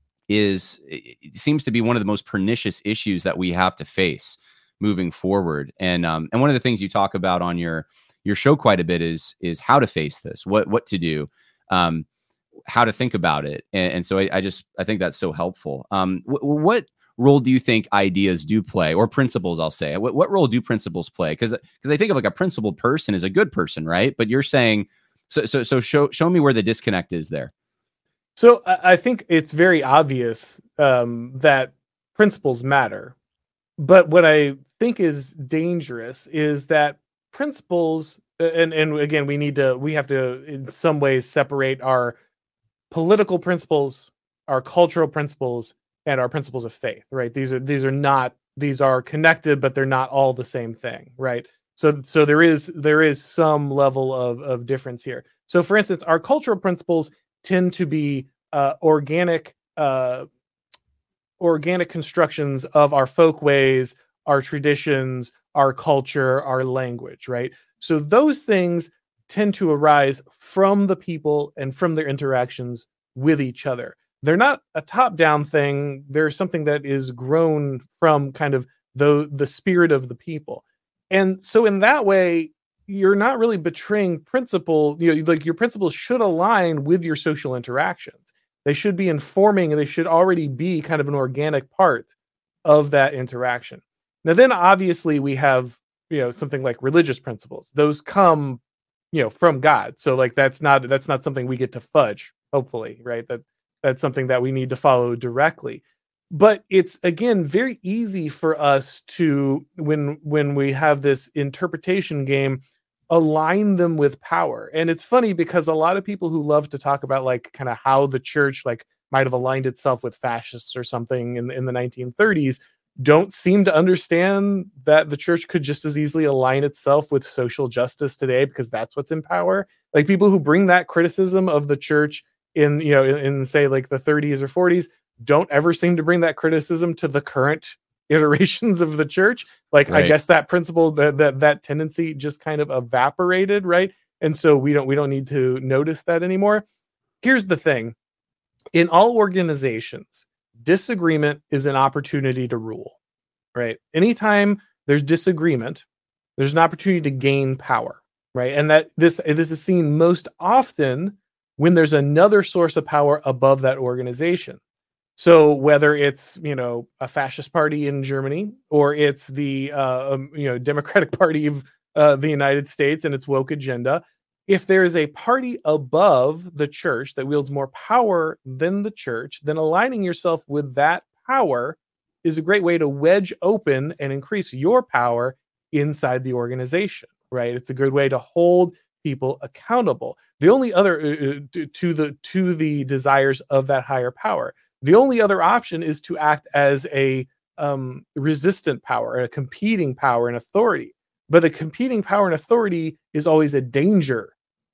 is, it seems to be one of the most pernicious issues that we have to face moving forward. And um and one of the things you talk about on your your show quite a bit is is how to face this, what what to do, um how to think about it. And, and so I, I just I think that's so helpful. Um wh- what role do you think ideas do play, or principles, I'll say? What, what role do principles play? Because because I think of, like, a principled person is a good person, right? But you're saying, so so so show show me where the disconnect is there. So I I think it's very obvious um, that principles matter. But what I think is dangerous is that principles, and, and again, we need to, we have to in some ways separate our political principles, our cultural principles, and our principles of faith, right? These are, these are not, these are connected, but they're not all the same thing, right? So, so there is, there is some level of, of difference here. So for instance, our cultural principles tend to be uh, organic, uh, organic constructions of our folk ways, our traditions, our culture, our language, right? So those things tend to arise from the people and from their interactions with each other. They're not a top-down thing. They're something that is grown from kind of the, the spirit of the people. And so in that way, you're not really betraying principle. You know, like, your principles should align with your social interactions. They should be informing, and they should already be kind of an organic part of that interaction. Now, then obviously we have, you know, something like religious principles. Those come, you know, from God. So, like, that's not, that's not something we get to fudge, hopefully, right? That that's something that we need to follow directly. But it's, again, very easy for us to, when when we have this interpretation game, align them with power. And it's funny because a lot of people who love to talk about, like, kind of how the church, like, might have aligned itself with fascists or something in, in the nineteen thirties, don't seem to understand that the church could just as easily align itself with social justice today because that's what's in power. Like people who bring that criticism of the church in, you know, in, in say like the thirties or forties, don't ever seem to bring that criticism to the current iterations of the church. Like, right. I guess that principle, that, that, that tendency just kind of evaporated. Right. And so we don't, we don't need to notice that anymore. Here's the thing. In all organizations, disagreement is an opportunity to rule, right? Anytime there's disagreement, there's an opportunity to gain power, right? And that this this is seen most often when there's another source of power above that organization. So whether it's, you know, a fascist party in Germany or it's the uh, um, you know Democratic Party of uh, the United States and its woke agenda, if there is a party above the church that wields more power than the church, then aligning yourself with that power is a great way to wedge open and increase your power inside the organization, right? It's a good way to hold people accountable. The only other uh, to the to the desires of that higher power. The only other option is to act as a um, resistant power, a competing power and authority. But a competing power and authority is always a danger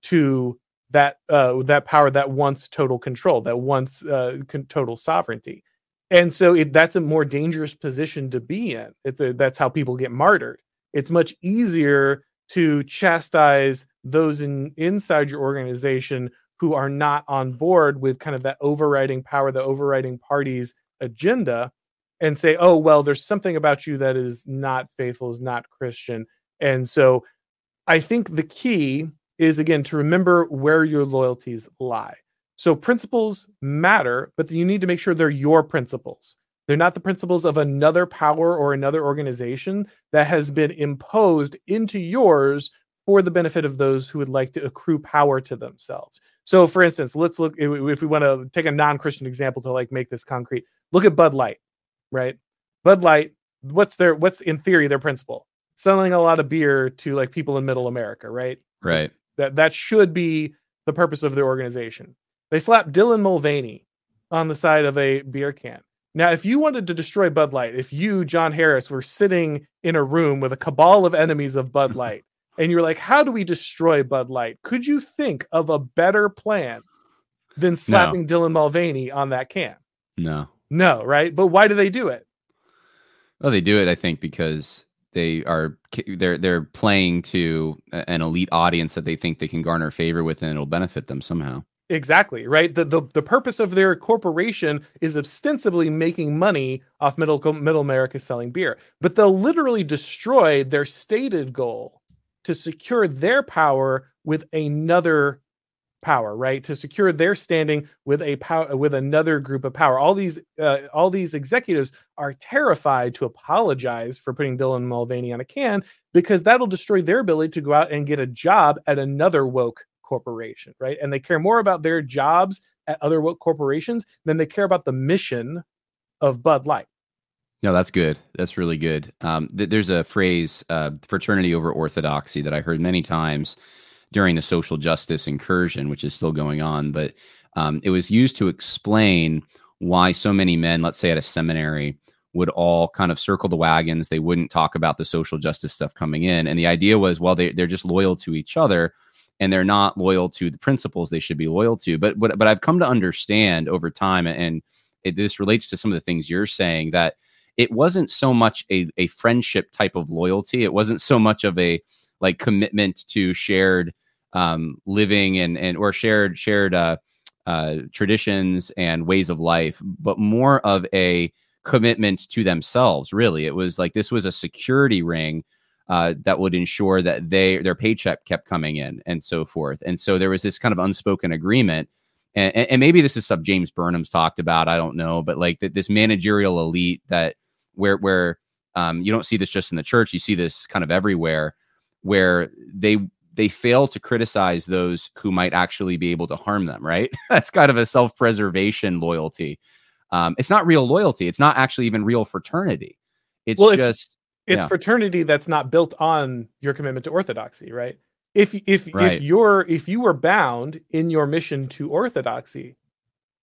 to that uh, that power that wants total control, that wants uh, con- total sovereignty. And so it, that's a more dangerous position to be in. It's a, that's how people get martyred. It's much easier to chastise those in, inside your organization who are not on board with kind of that overriding power, the overriding party's agenda, and say, oh, well, there's something about you that is not faithful, is not Christian. And so I think the key is, again, to remember where your loyalties lie. So principles matter, but you need to make sure they're your principles. They're not the principles of another power or another organization that has been imposed into yours for the benefit of those who would like to accrue power to themselves. So, for instance, let's look, if we want to take a non-Christian example to like make this concrete, look at Bud Light, right? Bud Light, what's their, what's in theory their principle? Selling a lot of beer to like people in middle America, right? Right. That that should be the purpose of their organization. They slapped Dylan Mulvaney on the side of a beer can. Now, if you wanted to destroy Bud Light, if you, John Harris, were sitting in a room with a cabal of enemies of Bud Light, and you're like, how do we destroy Bud Light? Could you think of a better plan than slapping no. Dylan Mulvaney on that can? No. No, right? But why do they do it? Well, they do it, I think, because they are they're they're playing to an elite audience that they think they can garner favor with, and it'll benefit them somehow. Exactly, right? The, the the purpose of their corporation is ostensibly making money off middle middle America selling beer, but they'll literally destroy their stated goal to secure their power with another power, right? To secure their standing with a power with another group of power. All these uh, all these executives are terrified to apologize for putting Dylan Mulvaney on a can because that'll destroy their ability to go out and get a job at another woke corporation, right? And they care more about their jobs at other woke corporations than they care about the mission of Bud Light. No, that's good. That's really good. Um, th- there's a phrase, uh, fraternity over orthodoxy, that I heard many times during the social justice incursion, which is still going on. But um, it was used to explain why so many men, let's say at a seminary, would all kind of circle the wagons. They wouldn't talk about the social justice stuff coming in. And the idea was, well, they, they're just loyal to each other, and they're not loyal to the principles they should be loyal to. But but, but I've come to understand over time, and it, this relates to some of the things you're saying, that it wasn't so much a, a friendship type of loyalty. It wasn't so much of a like commitment to shared um, living and and or shared shared uh, uh, traditions and ways of life, but more of a commitment to themselves. Really, it was like this was a security ring Uh, that would ensure that they their paycheck kept coming in and so forth. And so there was this kind of unspoken agreement. And, and maybe this is stuff James Burnham's talked about. I don't know. But like that, this managerial elite that where where um, you don't see this just in the church. You see this kind of everywhere, where they they fail to criticize those who might actually be able to harm them. Right. That's kind of a self-preservation loyalty. Um, it's not real loyalty. It's not actually even real fraternity. It's well, just. It's- It's yeah. fraternity that's not built on your commitment to orthodoxy, right? If if right. if you're if you were bound in your mission to orthodoxy,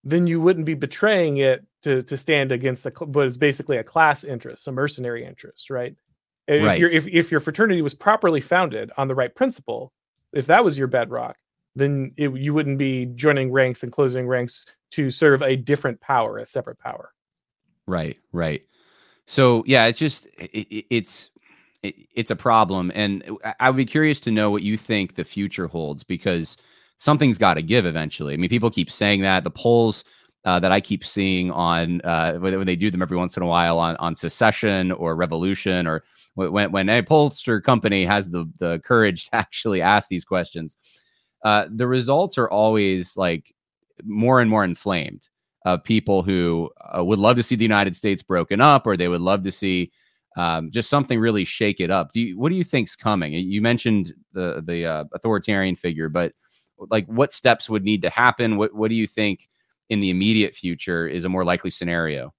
then you wouldn't be betraying it to to stand against a, what is basically a class interest, a mercenary interest, right? If Right. your if if your fraternity was properly founded on the right principle, if that was your bedrock, then it, you wouldn't be joining ranks and closing ranks to serve a different power, a separate power. Right. Right. So yeah, it's just it, it, it's it, it's a problem, and I- I would be curious to know what you think the future holds, because something's got to give eventually. I mean, people keep saying that. The polls uh, that I keep seeing on uh, when, when they do them every once in a while on on secession or revolution, or when when a pollster company has the the courage to actually ask these questions, uh, the results are always like more and more inflamed of people who uh, would love to see the United States broken up, or they would love to see um, just something really shake it up. Do you, what do you think's coming? You mentioned the the uh, authoritarian figure, but like, what steps would need to happen? What what do you think in the immediate future is a more likely scenario?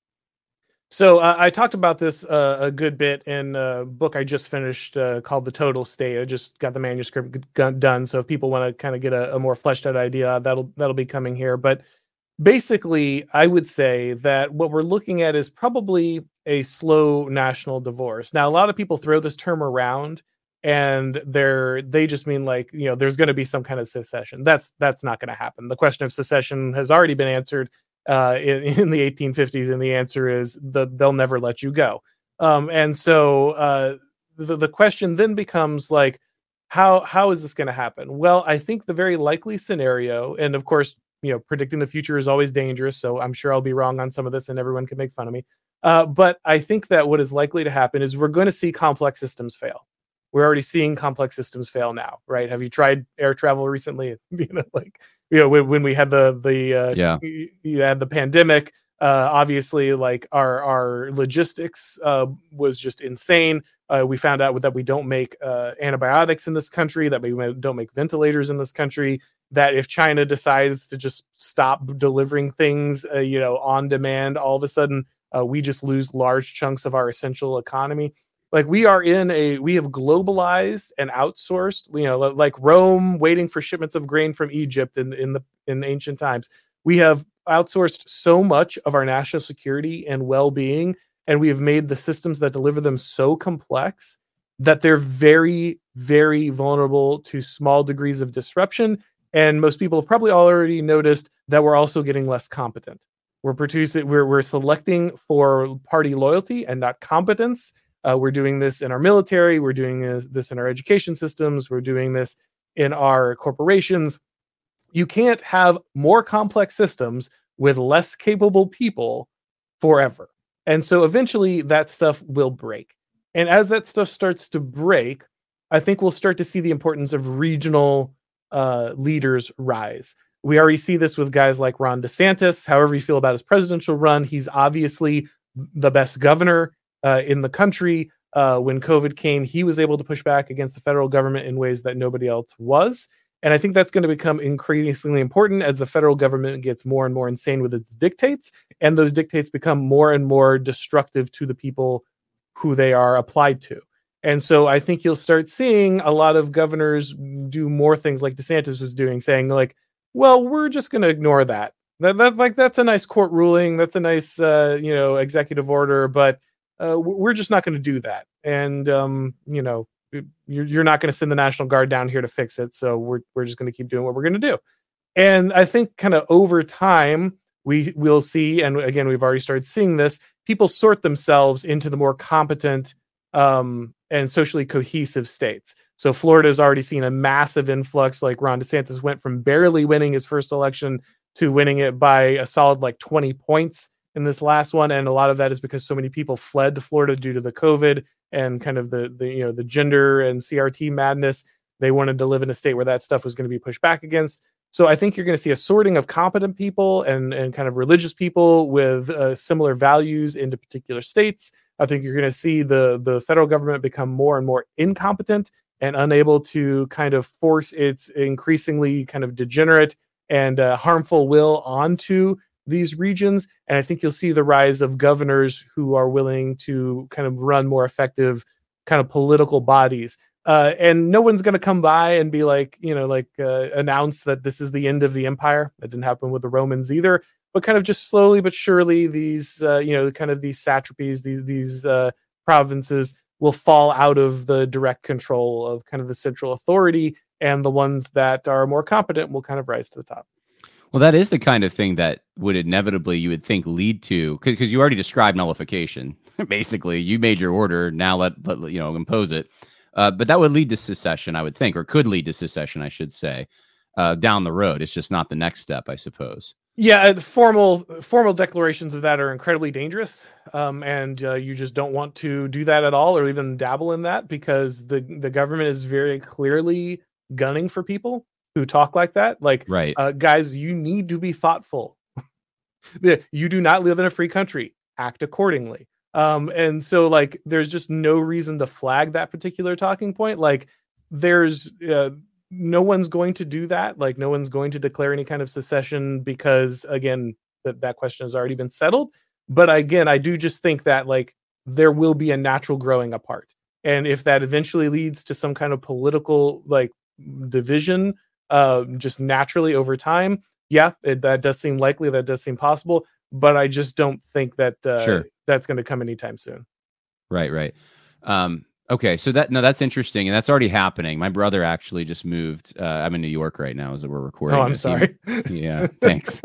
So uh, I talked about this uh, a good bit in a book I just finished uh, called The Total State. I just got the manuscript g- done, so if people want to kind of get a, a more fleshed out idea, that'll that'll be coming here. But basically, I would say that what we're looking at is probably a slow national divorce. Now, a lot of people throw this term around, and they're they just mean like, you know, there's going to be some kind of secession. That's that's not going to happen. The question of secession has already been answered uh, in, in the eighteen fifties, and the answer is the they'll never let you go. Um, and so uh, the the question then becomes like, how how is this going to happen? Well, I think the very likely scenario, and of course, you know, predicting the future is always dangerous. So I'm sure I'll be wrong on some of this, and everyone can make fun of me. Uh, but I think that what is likely to happen is we're going to see complex systems fail. We're already seeing complex systems fail now, right? Have you tried air travel recently? You know, like, you know, when, when we had the the uh, Yeah. you, you had the pandemic, uh, obviously, like our our logistics uh, was just insane. Uh, we found out that we don't make uh, antibiotics in this country, that we don't make ventilators in this country, that if China decides to just stop delivering things, uh, you know, on demand, all of a sudden uh, we just lose large chunks of our essential economy. Like, we are in a, we have globalized and outsourced, you know, like Rome waiting for shipments of grain from Egypt in in the in ancient times. We have outsourced so much of our national security and well-being, and we have made the systems that deliver them so complex that they're very, very vulnerable to small degrees of disruption. And most people have probably already noticed that we're also getting less competent. We're producing, we're we're selecting for party loyalty and not competence. Uh, we're doing this in our military. We're doing this in our education systems. We're doing this in our corporations. You can't have more complex systems with less capable people forever. And so eventually that stuff will break. And as that stuff starts to break, I think we'll start to see the importance of regional uh, leaders rise. We already see this with guys like Ron DeSantis. However you feel about his presidential run, he's obviously the best governor uh, in the country. Uh, when COVID came, he was able to push back against the federal government in ways that nobody else was. And I think that's going to become increasingly important as the federal government gets more and more insane with its dictates, and those dictates become more and more destructive to the people who they are applied to. And so I think you'll start seeing a lot of governors do more things like DeSantis was doing, saying like, well, we're just going to ignore that. That, that. Like, that's a nice court ruling. That's a nice, uh, you know, executive order, but uh, we're just not going to do that. And, um, you know, you're, you're not going to send the National Guard down here to fix it. So we're, we're just going to keep doing what we're going to do. And I think kind of over time, we will see, and again, we've already started seeing this, people sort themselves into the more competent um, and socially cohesive states. So Florida has already seen a massive influx. Like, Ron DeSantis went from barely winning his first election to winning it by a solid like twenty points in this last one. And a lot of that is because so many people fled to Florida due to the COVID and kind of the, the you know, the gender and C R T madness. They wanted to live in a state where that stuff was going to be pushed back against. So I think you're going to see a sorting of competent people and, and kind of religious people with uh, similar values into particular states. I think you're going to see the, the federal government become more and more incompetent and unable to kind of force its increasingly kind of degenerate and uh, harmful will onto these regions. And I think you'll see the rise of governors who are willing to kind of run more effective kind of political bodies. Uh, and no one's going to come by and be like, you know, like uh, announce that this is the end of the empire. That didn't happen with the Romans either. but kind of just slowly but surely, these uh, you know, kind of these satrapies, these these uh, provinces will fall out of the direct control of kind of the central authority, and the ones that are more competent will kind of rise to the top. Well, that is the kind of thing that would inevitably, you would think, lead to, because you already described nullification. Basically, you made your order. Now let, let you know, impose it. Uh, but that would lead to secession, I would think, or could lead to secession, I should say, uh, down the road. It's just not the next step, I suppose. Yeah, formal formal declarations of that are incredibly dangerous, um, and uh, you just don't want to do that at all, or even dabble in that, because the the government is very clearly gunning for people who talk like that. Like, right. uh, guys, you need to be thoughtful. You do not live in a free country. Act accordingly. Um, and so, like, there's just no reason to flag that particular talking point. Like, there's uh, no one's going to do that. Like, no one's going to declare any kind of secession because, again, that that question has already been settled. But again, I do just think that, like, there will be a natural growing apart. And if that eventually leads to some kind of political, like, division, uh, just naturally over time, yeah, it, that does seem likely. That does seem possible. But I just don't think that uh, sure. that's going to come anytime soon. Right, right. Um, okay, so that no, that's interesting, and that's already happening. My brother actually just moved. Uh, I'm in New York right now as we're recording. Oh, I'm this. sorry. He, yeah, thanks.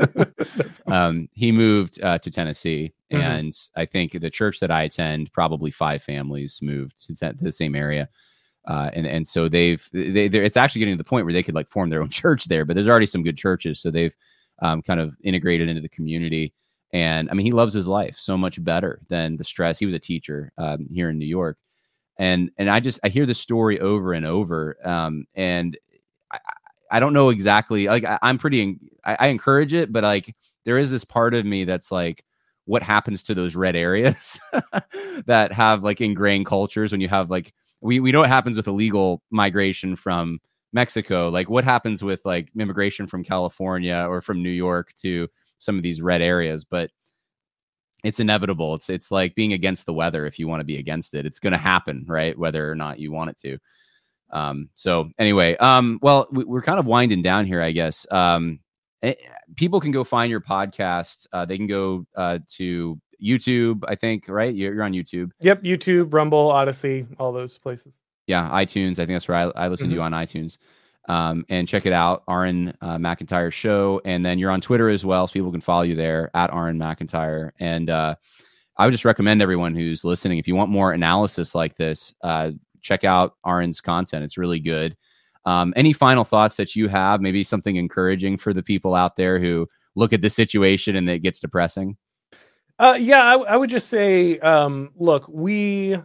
um, he moved uh, to Tennessee, mm-hmm. and I think the church that I attend, probably five families moved to, to the same area. Uh, and and so they've they it's actually getting to the point where they could like form their own church there, but there's already some good churches, so they've um, kind of integrated into the community. And I mean, he loves his life so much better than the stress. He was a teacher um, here in New York, and and I just I hear the story over and over, um, and I, I don't know exactly. Like I, I'm pretty I, I encourage it, but like there is this part of me that's like, what happens to those red areas that have like ingrained cultures when you have like. We we know what happens with illegal migration from Mexico. Like what happens with like immigration from California or from New York to some of these red areas, but it's inevitable. It's it's like being against the weather. If you want to be against it, it's going to happen, right? Whether or not you want it to. Um, so anyway, um, well, we, we're kind of winding down here, I guess. Um, it, people can go find your podcast. Uh, they can go uh, to YouTube, I think, right? You're, you're on YouTube. Yep. YouTube, Rumble, Odyssey, all those places. Yeah. iTunes. I think that's where I, I listen mm-hmm. to you on iTunes. Um, and check it out, Aaron uh, McIntyre Show. And then you're on Twitter as well, so people can follow you there at Aaron McIntyre. And uh, I would just recommend everyone who's listening, if you want more analysis like this, uh, check out Aaron's content. It's really good. Um, any final thoughts that you have? Maybe something encouraging for the people out there who look at the situation and it gets depressing? Uh, yeah, I, I would just say, um, look, we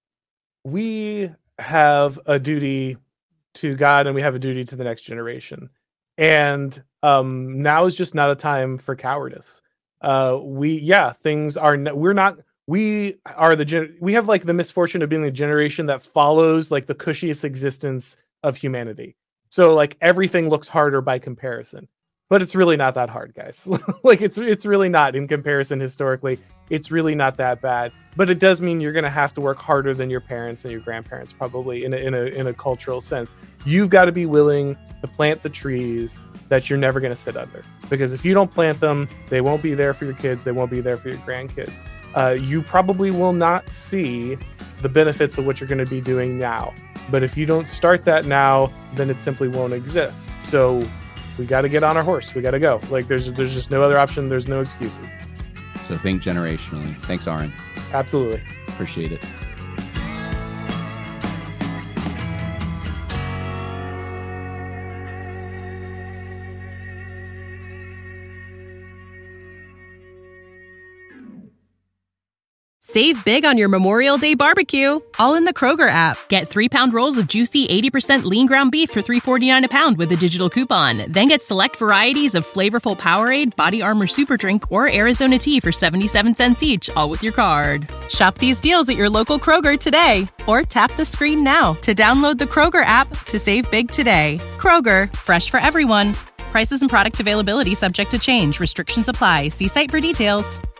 we have a duty to God and we have a duty to the next generation. And um, now is just not a time for cowardice. Uh, we, yeah, things are, n- we're not, we are the, gen- we have like the misfortune of being the generation that follows like the cushiest existence of humanity. So like everything looks harder by comparison. But it's really not that hard, guys. Like it's it's really not in comparison historically. It's really not that bad. But it does mean you're going to have to work harder than your parents and your grandparents, probably in a, in a in a cultural sense. You've got to be willing to plant the trees that you're never going to sit under. Because if you don't plant them, they won't be there for your kids. They won't be there for your grandkids. Uh, you probably will not see the benefits of what you're going to be doing now. But if you don't start that now, then it simply won't exist. So we got to get on our horse. We got to go. Like there's there's just no other option. There's no excuses. So think generationally. Thanks, Aaron. Absolutely. Appreciate it. Save big on your Memorial Day barbecue, all in the Kroger app. Get three-pound rolls of juicy eighty percent lean ground beef for three forty-nine a pound with a digital coupon. Then get select varieties of flavorful Powerade, Body Armor Super Drink, or Arizona tea for seventy-seven cents each, all with your card. Shop these deals at your local Kroger today, or tap the screen now to download the Kroger app to save big today. Kroger, fresh for everyone. Prices and product availability subject to change. Restrictions apply. See site for details.